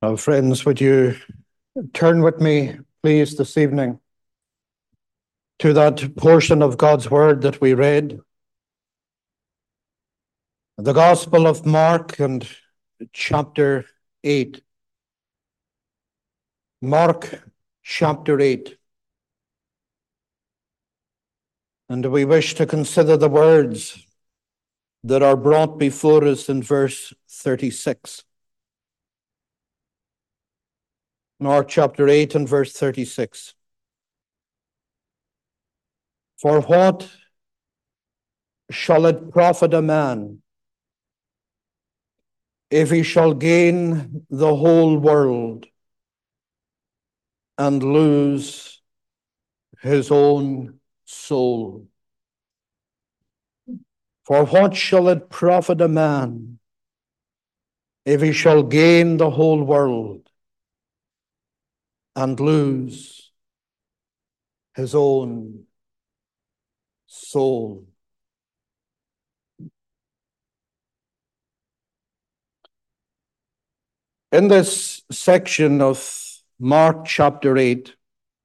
Now, friends, would you turn with me, please, this evening to that portion of God's Word that we read, the Gospel of Mark and chapter 8. Mark chapter 8. And we wish to consider the words that are brought before us in verse 36. Mark chapter 8 and verse 36. For what shall it profit a man if he shall gain the whole world and lose his own soul? For what shall it profit a man if he shall gain the whole world and lose his own soul? In this section of Mark chapter 8,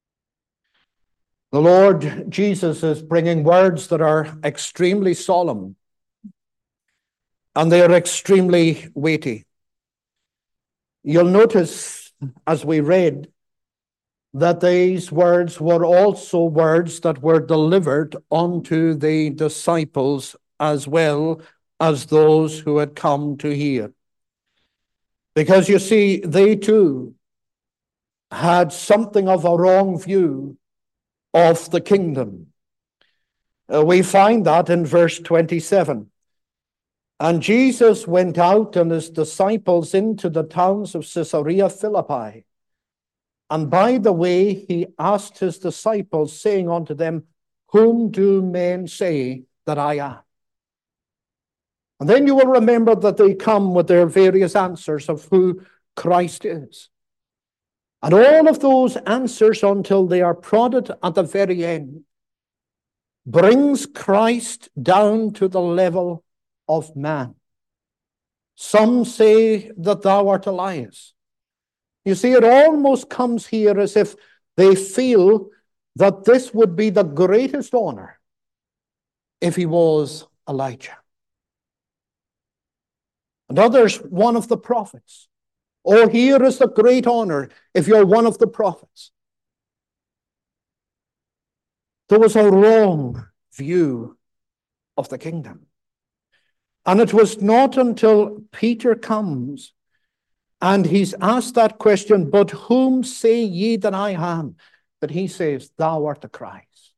the Lord Jesus is bringing words that are extremely solemn and they are extremely weighty. You'll notice as we read that these words were also words that were delivered unto the disciples as well as those who had come to hear. Because you see, they too had something of a wrong view of the kingdom. We find that in verse 27. And Jesus went out and his disciples into the towns of Caesarea Philippi. And by the way, he asked his disciples, saying unto them, Whom do men say that I am? And then you will remember that they come with their various answers of who Christ is. And all of those answers, until they are prodded at the very end, brings Christ down to the level of man. Some say that thou art Elias. You see, it almost comes here as if they feel that this would be the greatest honor if he was Elijah. And others, one of the prophets. Oh, here is the great honor if you're one of the prophets. There was a wrong view of the kingdom. And it was not until Peter comes and he's asked that question, But whom say ye that I am? That he says, Thou art the Christ.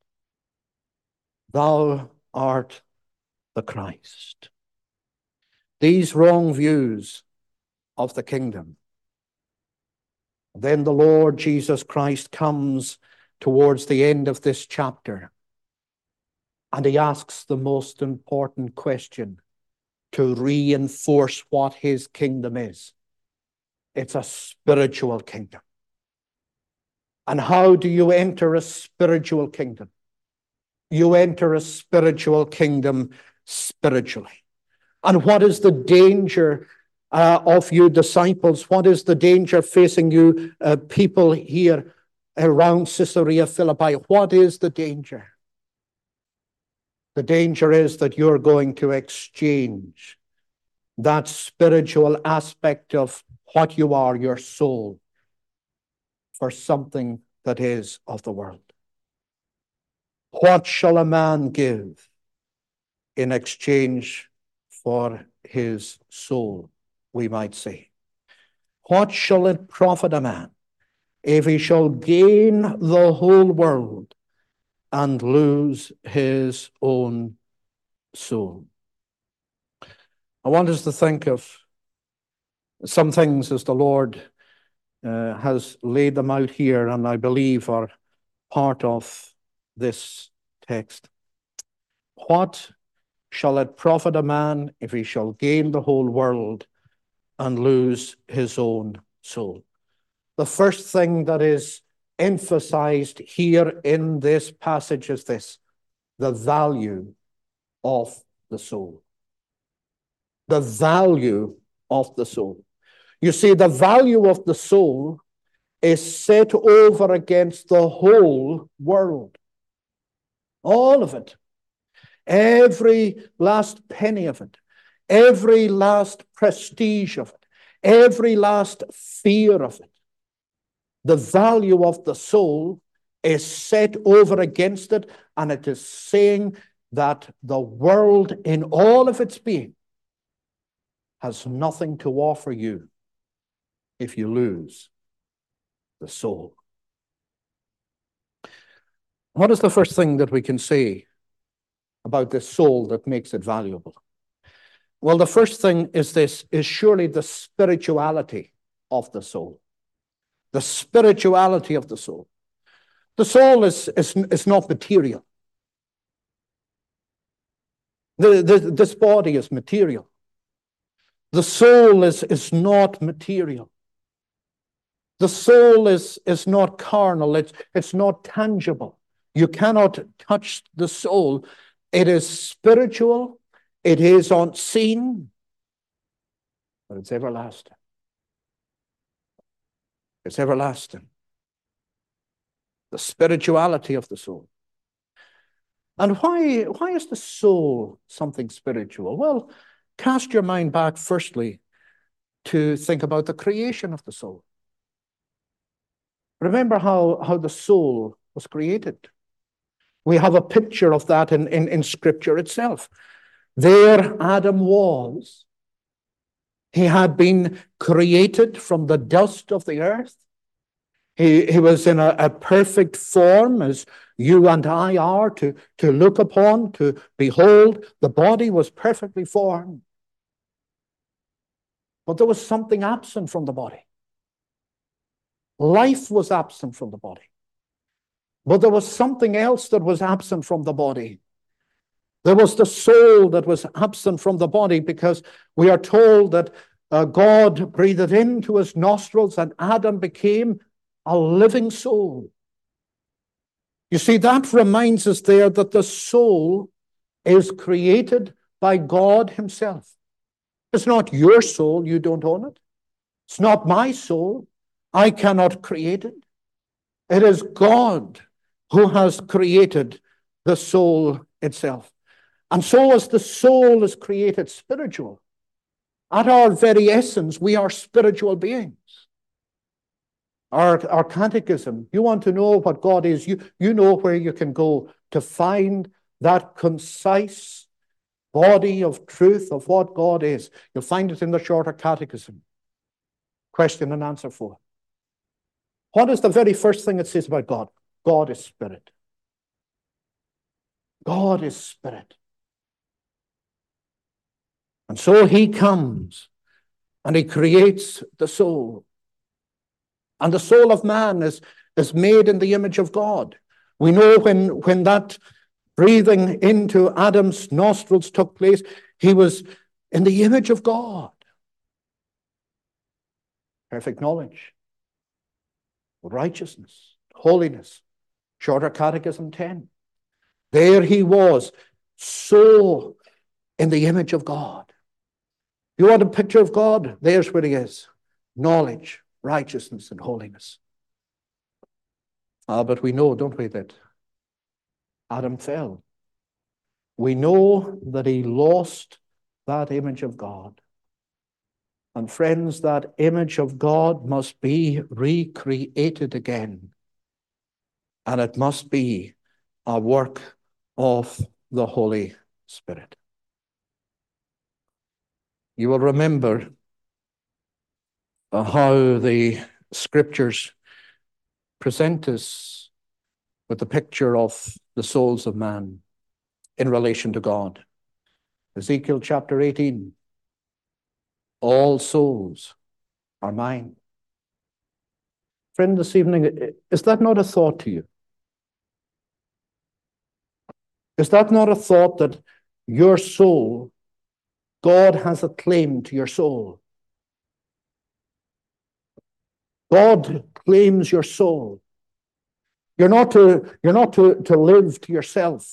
Thou art the Christ. These wrong views of the kingdom. Then the Lord Jesus Christ comes towards the end of this chapter and he asks the most important question to reinforce what his kingdom is. It's a spiritual kingdom. And how do you enter a spiritual kingdom? You enter a spiritual kingdom spiritually. And what is the danger of you disciples? What is the danger facing you people here around Caesarea Philippi? What is the danger? The danger is that you're going to exchange that spiritual aspect of what you are, your soul, for something that is of the world. What shall a man give in exchange for his soul, we might say? What shall it profit a man if he shall gain the whole world and lose his own soul? I want us to think of some things as the Lord has laid them out here, and I believe are part of this text. What shall it profit a man if he shall gain the whole world and lose his own soul? The first thing that is emphasized here in this passage is this: the value of the soul. The value of the soul. You see, the value of the soul is set over against the whole world. All of it. Every last penny of it. Every last prestige of it. Every last fear of it. The value of the soul is set over against it, and it is saying that the world in all of its being has nothing to offer you if you lose the soul. What is the first thing that we can say about this soul that makes it valuable? Well, the first thing is this, is surely the spirituality of the soul. The spirituality of the soul. The soul is not material. This body is material. The soul is not material. The soul is not carnal. It's not tangible. You cannot touch the soul. It is spiritual. It is unseen. But it's everlasting. It's everlasting. The spirituality of the soul. And why is the soul something spiritual? Well, cast your mind back firstly to think about the creation of the soul. Remember how the soul was created. We have a picture of that in Scripture itself. There Adam was. He had been created from the dust of the earth. He was in a perfect form, as you and I are, to look upon, to behold. The body was perfectly formed. But there was something absent from the body. Life was absent from the body. But there was something else that was absent from the body. There was the soul that was absent from the body, because we are told that God breathed into his nostrils and Adam became a living soul. You see, that reminds us there that the soul is created by God himself. It's not your soul. You don't own it. It's not my soul. I cannot create it. It is God who has created the soul itself. And so as the soul is created spiritual, at our very essence, we are spiritual beings. Our catechism, you want to know what God is, you know where you can go to find that concise body of truth of what God is. You'll find it in the shorter catechism. Question and answer 4. What is the very first thing it says about God? God is spirit. God is spirit. And so he comes and he creates the soul. And the soul of man is made in the image of God. We know when that breathing into Adam's nostrils took place, he was in the image of God. Perfect knowledge, righteousness, holiness. Shorter Catechism 10. There he was, so in the image of God. You want a picture of God? There's where he is. Knowledge, righteousness, and holiness. But we know, don't we, that Adam fell. We know that he lost that image of God. And friends, that image of God must be recreated again. And it must be a work of the Holy Spirit. You will remember how the Scriptures present us with the picture of the souls of man in relation to God. Ezekiel chapter 18. All souls are mine. Friend, this evening, is that not a thought to you? Is that not a thought that your soul, God has a claim to your soul? God claims your soul. You're not to live to yourself.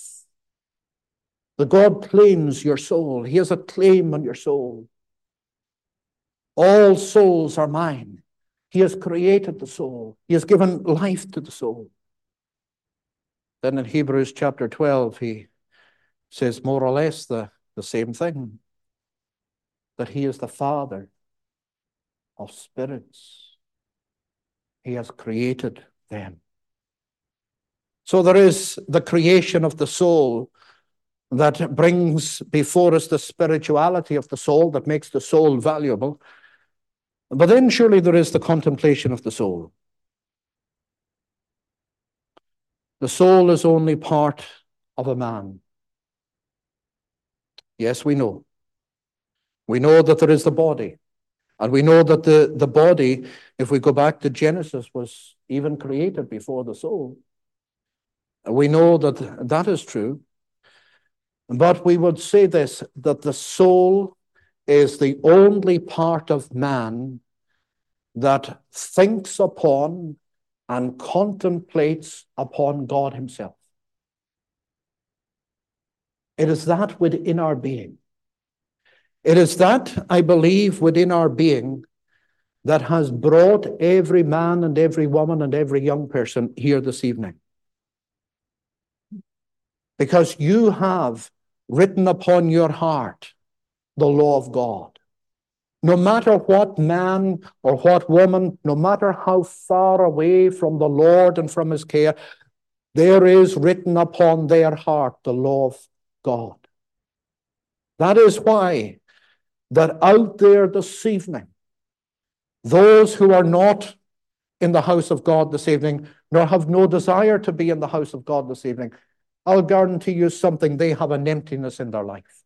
But God claims your soul. He has a claim on your soul. All souls are mine. He has created the soul. He has given life to the soul. Then in Hebrews chapter 12, he says more or less the same thing, that he is the Father of spirits. He has created them. So there is the creation of the soul that brings before us the spirituality of the soul, that makes the soul valuable. But then surely there is the contemplation of the soul. The soul is only part of a man. Yes, we know. We know that there is the body. And we know that the body, if we go back to Genesis, was even created before the soul. We know that that is true. But we would say this, that the soul is the only part of man that thinks upon and contemplates upon God himself. It is that within our being. It is that, I believe, within our being that has brought every man and every woman and every young person here this evening. Because you have written upon your heart the law of God. No matter what man or what woman, no matter how far away from the Lord and from his care, there is written upon their heart the law of God. That is why that out there this evening, those who are not in the house of God this evening, nor have no desire to be in the house of God this evening, I'll guarantee you something, they have an emptiness in their life.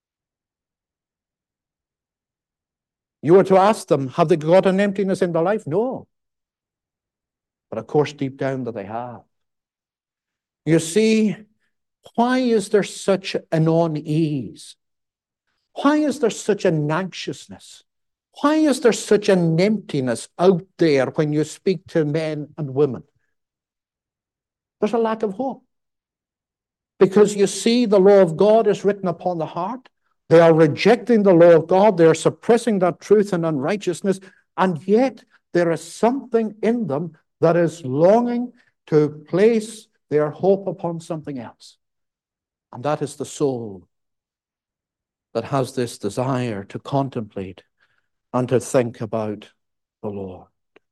You were to ask them, have they got an emptiness in their life? No. But of course, deep down that they have. You see, why is there such an unease? Why is there such an anxiousness? Why is there such an emptiness out there when you speak to men and women? There's a lack of hope. Because you see, the law of God is written upon the heart. They are rejecting the law of God. They are suppressing that truth and unrighteousness. And yet there is something in them that is longing to place their hope upon something else. And that is the soul that has this desire to contemplate and to think about the Lord.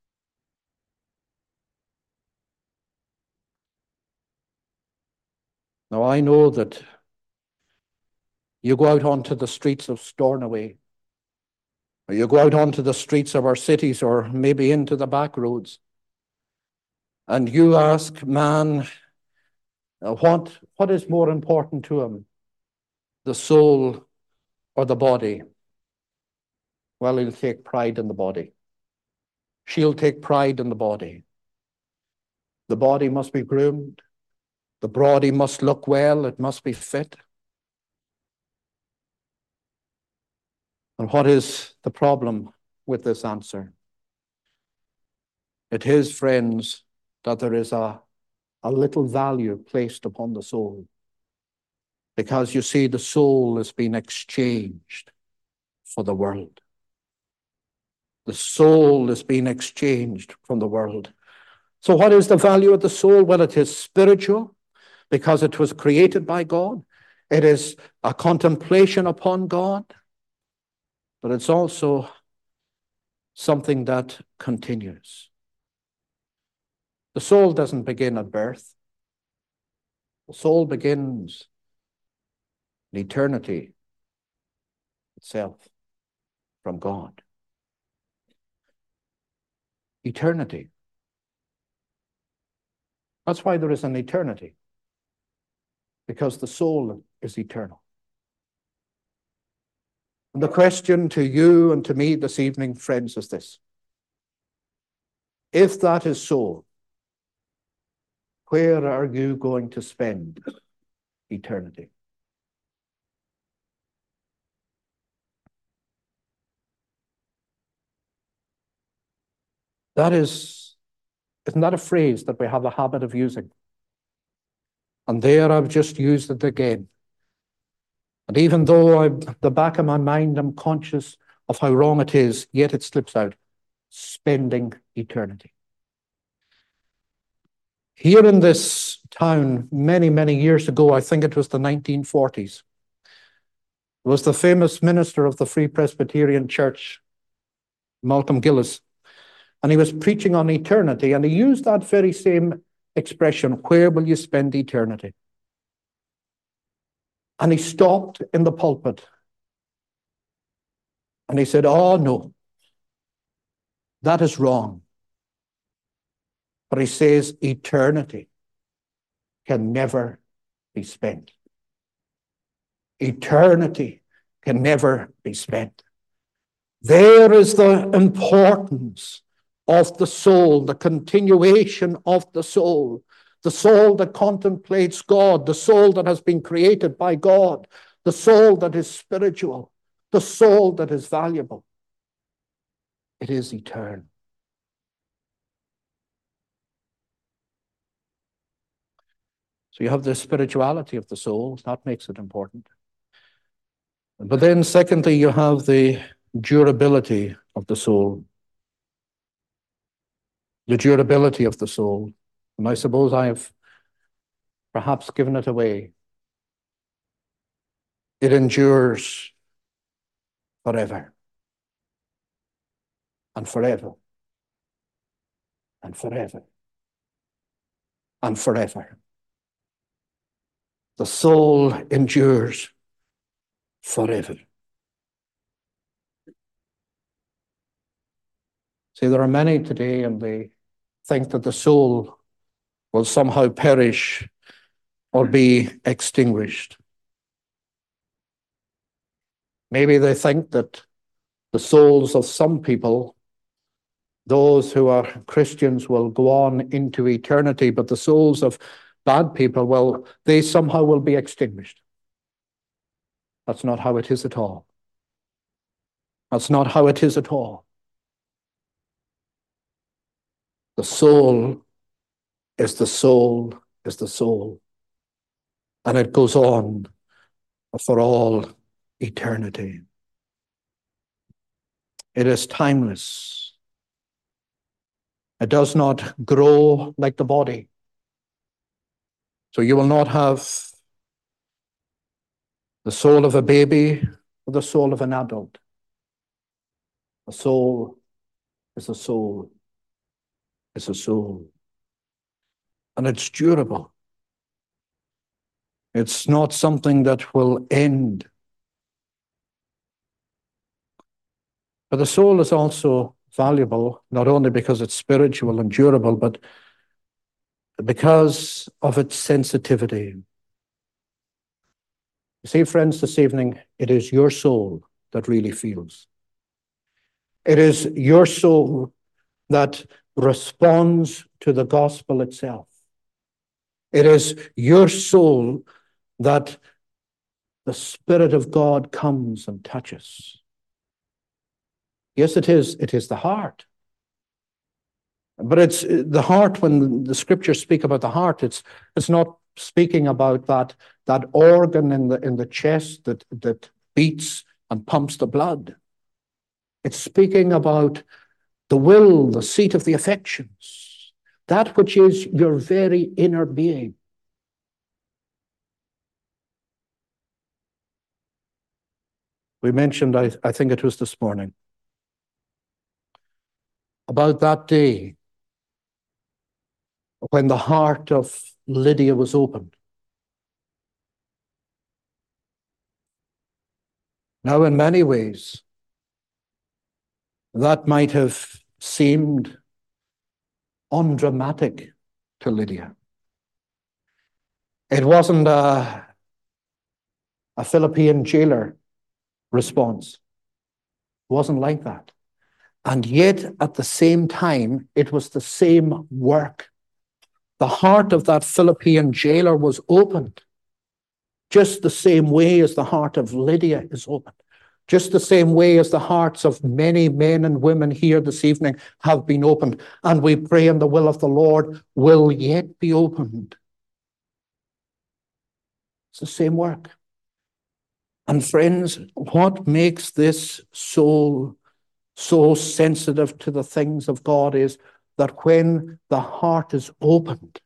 Now, I know that you go out onto the streets of Stornoway, or you go out onto the streets of our cities, or maybe into the back roads, and you ask man, what is more important to him, the soul or the body? Well, he'll take pride in the body. She'll take pride in the body. The body must be groomed. The body must look well. It must be fit. And what is the problem with this answer? It is, friends, that there is a little value placed upon the soul. Because you see, the soul has been exchanged for the world. The soul has been exchanged from the world. So what is the value of the soul? Well, it is spiritual because it was created by God. It is a contemplation upon God. But it's also something that continues. The soul doesn't begin at birth. The soul begins in eternity itself from God. Eternity. That's why there is an eternity. Because the soul is eternal. And the question to you and to me this evening, friends, is this. If that is so, where are you going to spend eternity? Isn't that a phrase that we have a habit of using? And there I've just used it again. And even though the back of my mind, I'm conscious of how wrong it is, yet it slips out. Spending eternity. Here in this town, many, many years ago, I think it was the 1940s, was the famous minister of the Free Presbyterian Church, Malcolm Gillis, and he was preaching on eternity, and he used that very same expression, where will you spend eternity? And he stopped in the pulpit, and he said, oh no, that is wrong. But he says eternity can never be spent. Eternity can never be spent. There is the importance of the soul, the continuation of the soul that contemplates God, the soul that has been created by God, the soul that is spiritual, the soul that is valuable. It is eternal. So you have the spirituality of the soul, that makes it important. But then secondly, you have the durability of the soul. The durability of the soul. And I suppose I have perhaps given it away. It endures forever. And forever. And forever. And forever. The soul endures forever. See, there are many today, and they think that the soul will somehow perish or be extinguished. Maybe they think that the souls of some people, those who are Christians, will go on into eternity, but the souls of bad people, well, they somehow will be extinguished. That's not how it is at all. That's not how it is at all. The soul is the soul is the soul. And it goes on for all eternity. It is timeless. It does not grow like the body. So you will not have the soul of a baby or the soul of an adult. A soul is a soul. It's a soul. And it's durable. It's not something that will end. But the soul is also valuable, not only because it's spiritual and durable, but because of its sensitivity. You see, friends, this evening, it is your soul that really feels. It is your soul that responds to the gospel itself. It is your soul that the Spirit of God comes and touches. Yes, it is. It is the heart. But it's the heart, when the scriptures speak about the heart, it's not speaking about that organ in the chest that beats and pumps the blood. It's speaking about the will, the seat of the affections, that which is your very inner being. We mentioned, I think it was this morning, about that day when the heart of Lydia was opened. Now, in many ways, that might have seemed undramatic to Lydia. It wasn't a Philippine jailer response. It wasn't like that. And yet, at the same time, it was the same work. The heart of that Philippine jailer was opened, just the same way as the heart of Lydia is opened, just the same way as the hearts of many men and women here this evening have been opened. And we pray in the will of the Lord will yet be opened. It's the same work. And friends, what makes this soul so sensitive to the things of God is that when the heart is opened,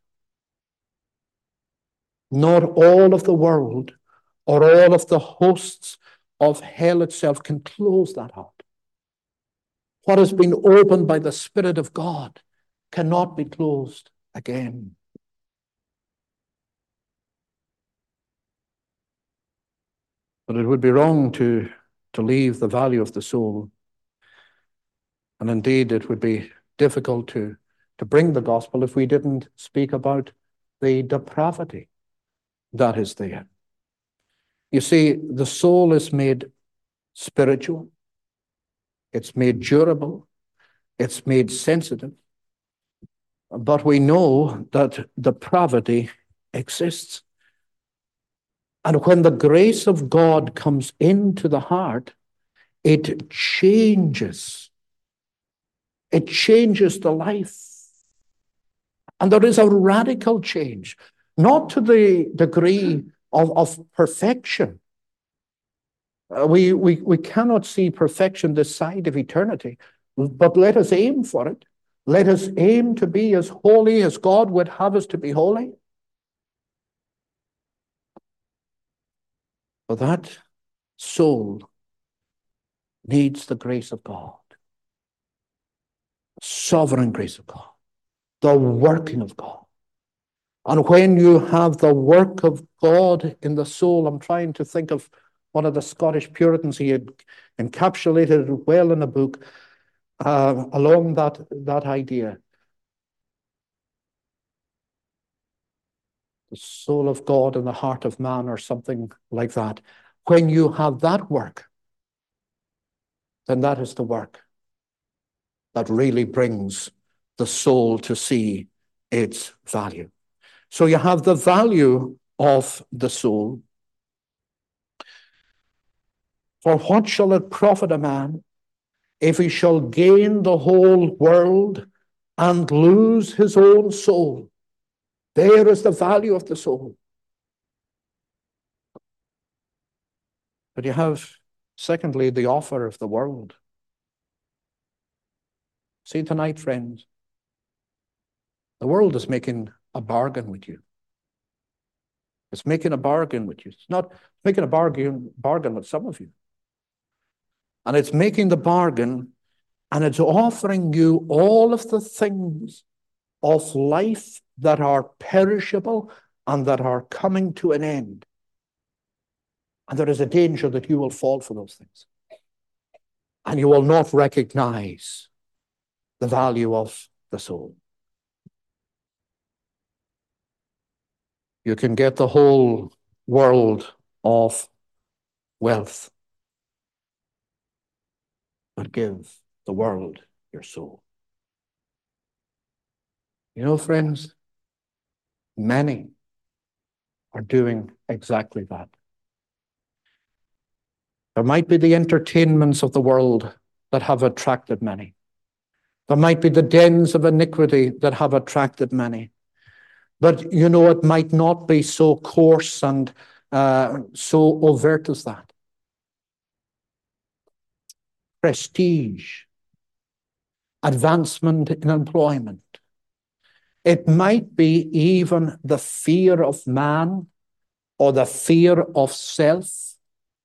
not all of the world or all of the hosts of hell itself can close that heart. What has been opened by the Spirit of God cannot be closed again. But it would be wrong to leave the value of the soul. And indeed, it would be difficult to bring the gospel if we didn't speak about the depravity that is there. You see, the soul is made spiritual, it's made durable, it's made sensitive. But we know that depravity exists. And when the grace of God comes into the heart, it changes. It changes the life. And there is a radical change, not to the degree of perfection. We cannot see perfection this side of eternity, but let us aim for it. Let us aim to be as holy as God would have us to be holy. But that soul needs the grace of God, sovereign grace of God, the working of God. And when you have the work of God in the soul, I'm trying to think of one of the Scottish Puritans. He had encapsulated it well in a book along that idea. The soul of God in the heart of man, or something like that. When you have that work, then that is the work that really brings the soul to see its value. So you have the value of the soul. For what shall it profit a man if he shall gain the whole world and lose his own soul? There is the value of the soul. But you have, secondly, the offer of the world. See tonight, friends, the world is making a bargain with you. It's making a bargain with you. It's not making a bargain with some of you. And it's making the bargain, and it's offering you all of the things of life that are perishable and that are coming to an end. And there is a danger that you will fall for those things. And you will not recognize the value of the soul. You can get the whole world of wealth, but give the world your soul. You know, friends, many are doing exactly that. There might be the entertainments of the world that have attracted many. There might be the dens of iniquity that have attracted many. But, you know, it might not be so coarse and so overt as that. Prestige, advancement in employment. It might be even the fear of man or the fear of self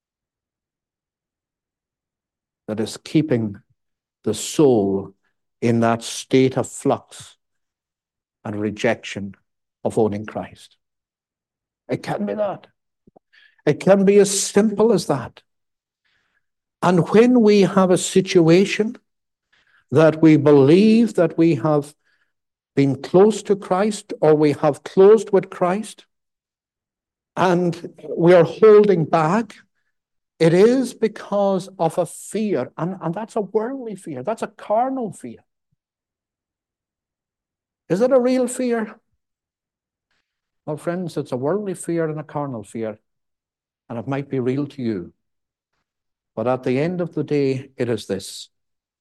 that is keeping the soul in that state of flux and rejection of owning Christ. It can be that. It can be as simple as that. And when we have a situation that we believe that we have been close to Christ, or we have closed with Christ, and we are holding back, it is because of a fear, and that's a worldly fear. That's a carnal fear. Is it a real fear? Well, friends, it's a worldly fear and a carnal fear, and it might be real to you. But at the end of the day, it is this,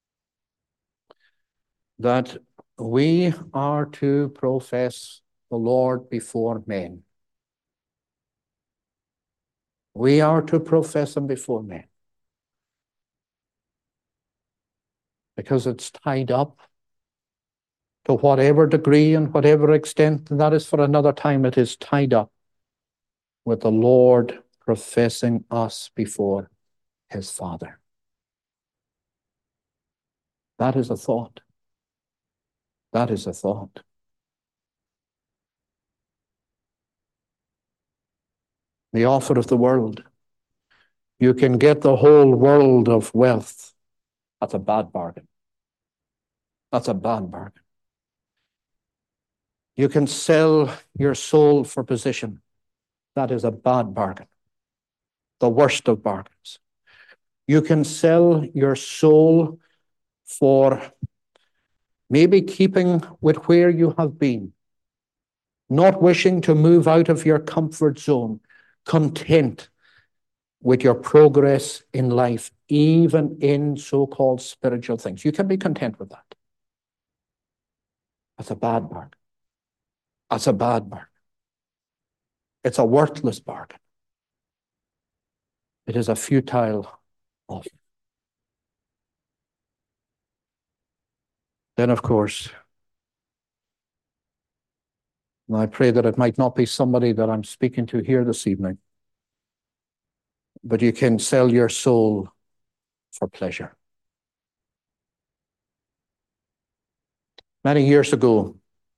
that we are to profess the Lord before men. We are to profess him before men, because it's tied up to whatever degree and whatever extent, and that is for another time. It is tied up with the Lord professing us before his Father. That is a thought. That is a thought. The offer of the world. You can get the whole world of wealth. That's a bad bargain. That's a bad bargain. You can sell your soul for position. That is a bad bargain. The worst of bargains. You can sell your soul for maybe keeping with where you have been, not wishing to move out of your comfort zone, content with your progress in life, even in so-called spiritual things. You can be content with that. That's a bad bargain. That's a bad bargain. It's a worthless bargain. It is a futile offer. Then, of course, and I pray that it might not be somebody that I'm speaking to here this evening, but you can sell your soul for pleasure. Many years ago,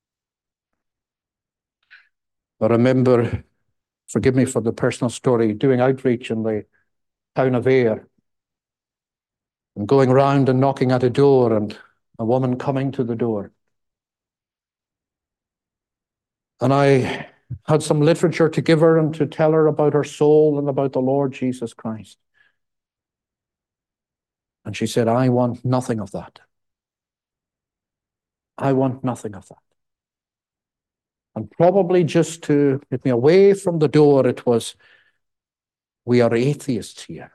I remember, forgive me for the personal story, doing outreach in the town of Ayr and going around and knocking at a door, and a woman coming to the door. And I had some literature to give her and to tell her about her soul and about the Lord Jesus Christ. And she said, I want nothing of that. I want nothing of that. And probably just to get me away from the door, it was, we are atheists here.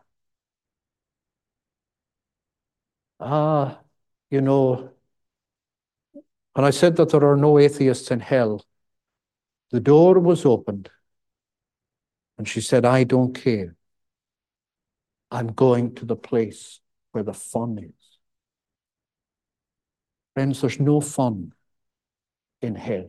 You know, when I said that there are no atheists in hell, the door was opened and she said, I don't care. I'm going to the place where the fun is. Friends, there's no fun in hell.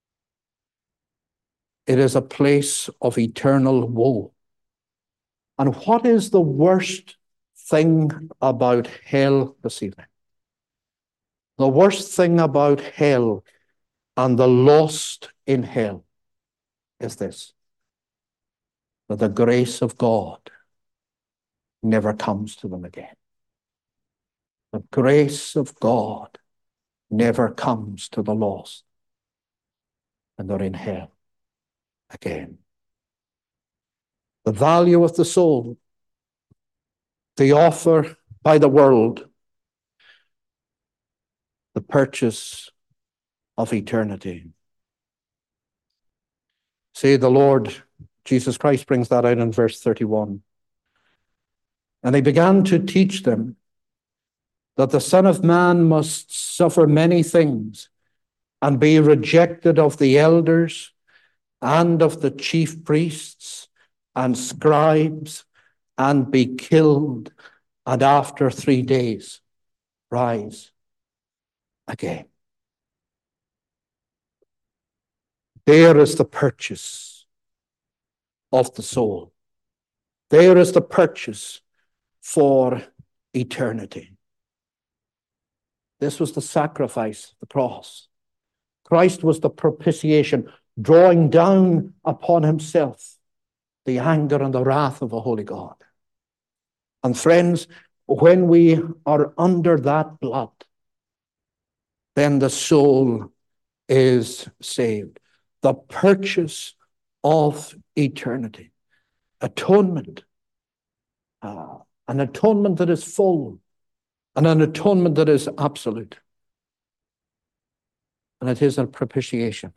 It is a place of eternal woe. And what is the worst thing about hell this evening? The worst thing about hell and the lost in hell is this, that the grace of God never comes to them again. The grace of God never comes to the lost, and they're in hell again. The value of the soul, the offer by the world, the purchase of eternity. See, the Lord Jesus Christ brings that out in verse 31. And he began to teach them that the Son of Man must suffer many things and be rejected of the elders and of the chief priests and scribes and be killed, and after 3 days rise again. There is the purchase of the soul. There is the purchase for eternity. This was the sacrifice, the cross. Christ was the propitiation, drawing down upon himself the anger and the wrath of a holy God. And friends, when we are under that blood, then the soul is saved. The purchase of eternity. Atonement. An atonement that is full, and an atonement that is absolute. And it is a propitiation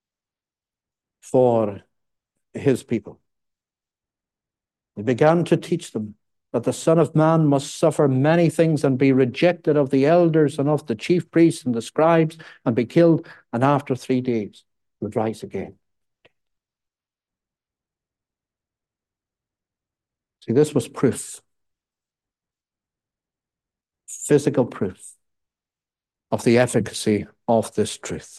for his people. He began to teach them that the Son of Man must suffer many things and be rejected of the elders and of the chief priests and the scribes and be killed, and after 3 days would rise again. See, this was proof, physical proof of the efficacy of this truth.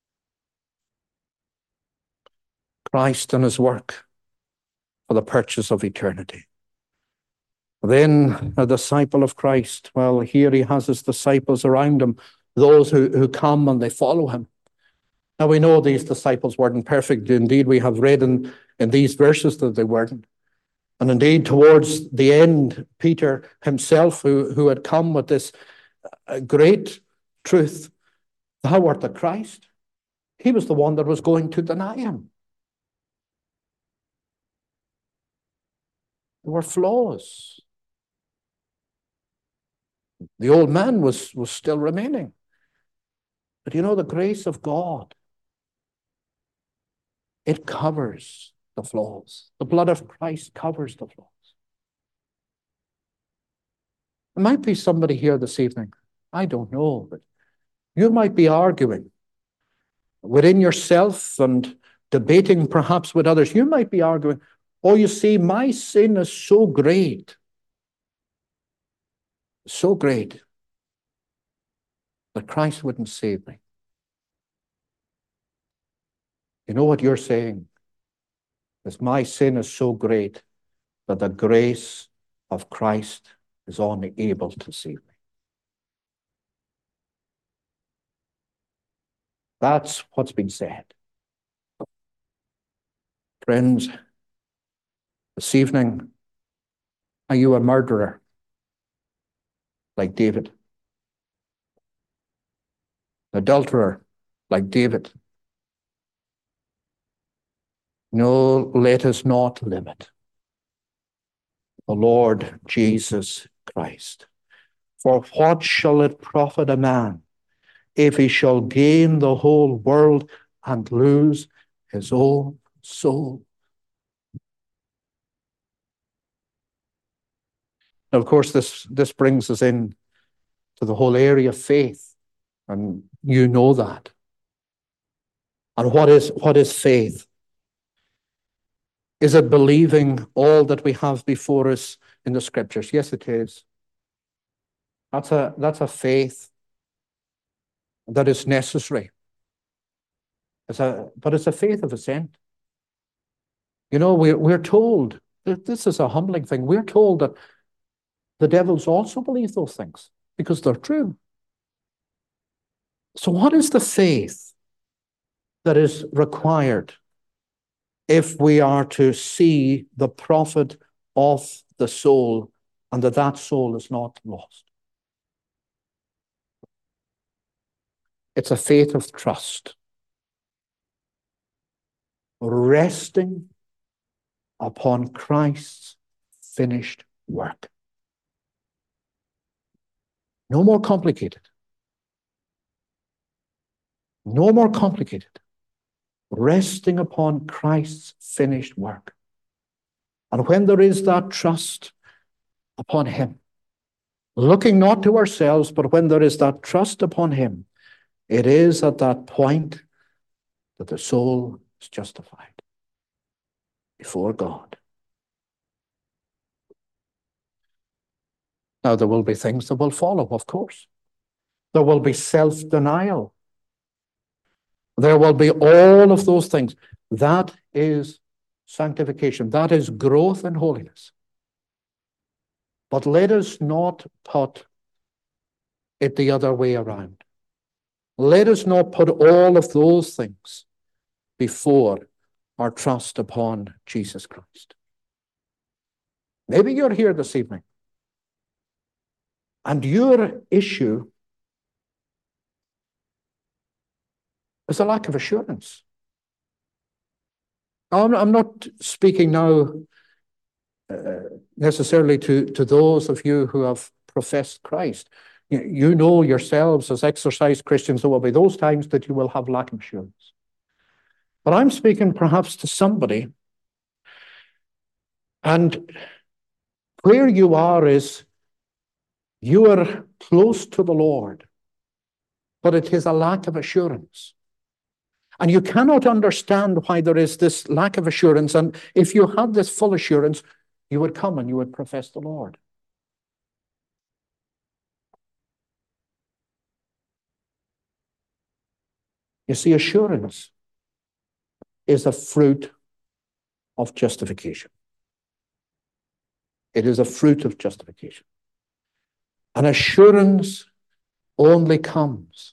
Christ and his work for the purchase of eternity. Then a disciple of Christ, well, here he has his disciples around him, those who come and they follow him. Now we know these disciples weren't perfect. Indeed, we have read in these verses that they weren't. And indeed, towards the end, Peter himself, who had come with this great truth, thou art the Christ, he was the one that was going to deny him. There were flaws. The old man was still remaining. But you know, the grace of God, it covers the flaws. The blood of Christ covers the flaws. There might be somebody here this evening, I don't know, but you might be arguing within yourself and debating perhaps with others. You might be arguing, oh, you see, my sin is so great, that Christ wouldn't save me. You know what you're saying? Is my sin is so great that the grace of Christ is unable to save me. That's what's been said. Friends, this evening, are you a murderer like David? An adulterer like David? No, let us not limit the Lord Jesus Christ. For what shall it profit a man if he shall gain the whole world and lose his own soul? Now, of course, this brings us in to the whole area of faith, and you know that. And what is faith? Is it believing all that we have before us in the Scriptures? Yes, it is. That's a faith that is necessary. But it's a faith of assent. You know, we're told, this is a humbling thing, we're told that the devils also believe those things because they're true. So what is the faith that is required if we are to see the profit of the soul and that soul is not lost? It's a faith of trust, resting upon Christ's finished work. No more complicated. No more complicated. Resting upon Christ's finished work. And when there is that trust upon him, looking not to ourselves, but when there is that trust upon him, it is at that point that the soul is justified before God. Now, there will be things that will follow, of course. There will be self-denial. There will be all of those things. That is sanctification. That is growth in holiness. But let us not put it the other way around. Let us not put all of those things before our trust upon Jesus Christ. Maybe you're here this evening, and your issue is a lack of assurance. I'm not speaking now necessarily to those of you who have professed Christ. You know yourselves as exercised Christians, there will be those times that you will have lack of assurance. But I'm speaking perhaps to somebody, and where you are is you are close to the Lord, but it is a lack of assurance. And you cannot understand why there is this lack of assurance. And if you had this full assurance, you would come and you would profess the Lord. You see, assurance is a fruit of justification. It is a fruit of justification. And assurance only comes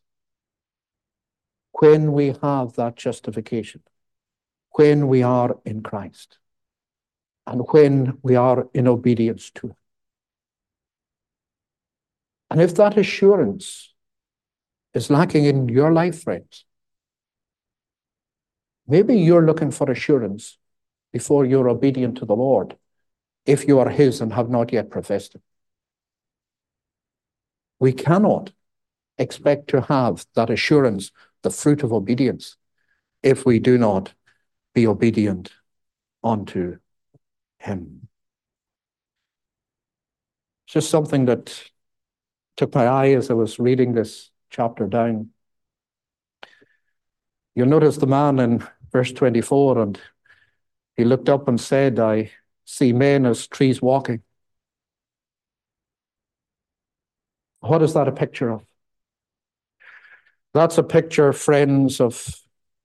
when we have that justification, when we are in Christ, and when we are in obedience to Him. And if that assurance is lacking in your life, friends, maybe you're looking for assurance before you're obedient to the Lord, if you are His and have not yet professed Him. We cannot expect to have that assurance, the fruit of obedience, if we do not be obedient unto Him. It's just something that took my eye as I was reading this chapter down. You'll notice the man in verse 24, and he looked up and said, I see men as trees walking. What is that a picture of? That's a picture, friends, of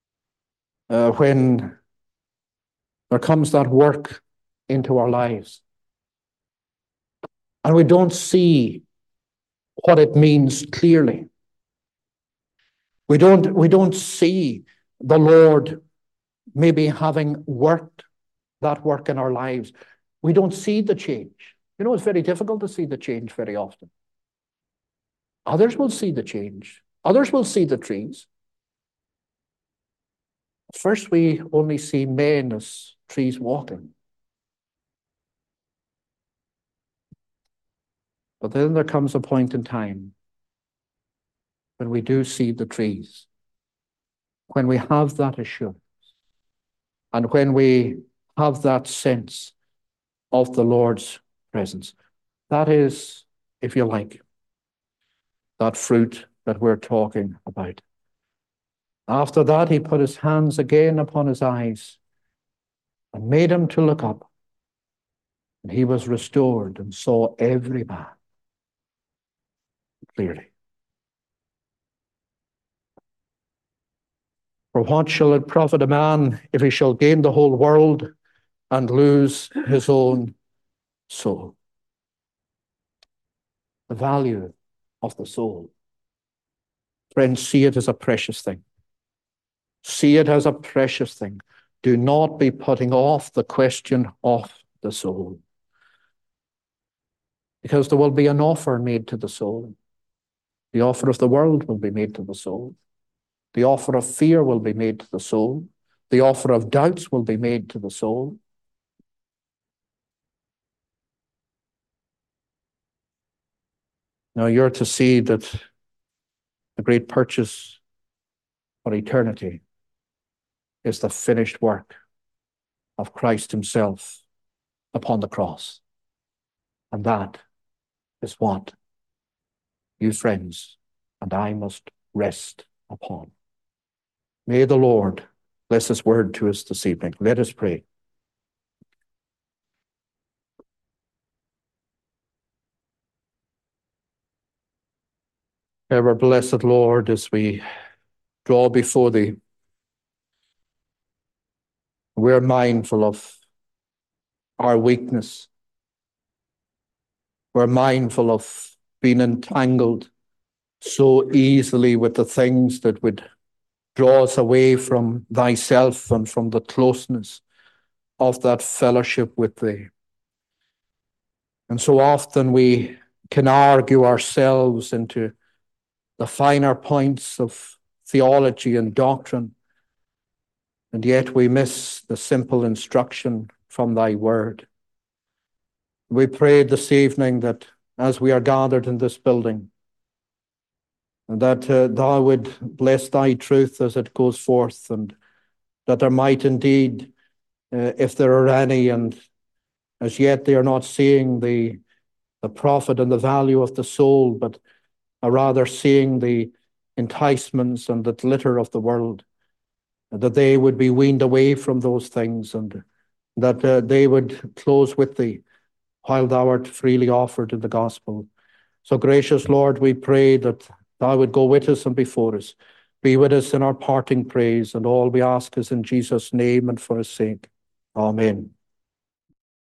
when there comes that work into our lives and we don't see what it means clearly. We don't see the Lord maybe having worked that work in our lives. We don't see the change. You know, it's very difficult to see the change very often. Others will see the change. Others will see the trees. First, we only see men as trees walking. But then there comes a point in time when we do see the trees, when we have that assurance, and when we have that sense of the Lord's presence. That is, if you like, that fruit that we're talking about. After that, he put his hands again upon his eyes and made him to look up. And he was restored and saw every man clearly. For what shall it profit a man if he shall gain the whole world and lose his own soul? The value of the soul. Friends, see it as a precious thing. See it as a precious thing. Do not be putting off the question of the soul. Because there will be an offer made to the soul. The offer of the world will be made to the soul. The offer of fear will be made to the soul. The offer of doubts will be made to the soul. Now you're to see that the great purchase for eternity is the finished work of Christ himself upon the cross. And that is what you, friends, and I must rest upon. May the Lord bless his word to us this evening. Let us pray. Ever blessed Lord, as we draw before thee, we're mindful of our weakness. We're mindful of being entangled so easily with the things that would draw us away from thyself and from the closeness of that fellowship with thee. And so often we can argue ourselves into the finer points of theology and doctrine, and yet we miss the simple instruction from thy word. We pray this evening that as we are gathered in this building, that thou would bless thy truth as it goes forth, and that there might indeed, if there are any, and as yet they are not seeing the profit and the value of the soul, but are rather seeing the enticements and the glitter of the world, that they would be weaned away from those things and that they would close with thee while thou art freely offered in the gospel. So, gracious Lord, we pray that thou would go with us and before us. Be with us in our parting praise, and all we ask is in Jesus' name and for his sake. Amen.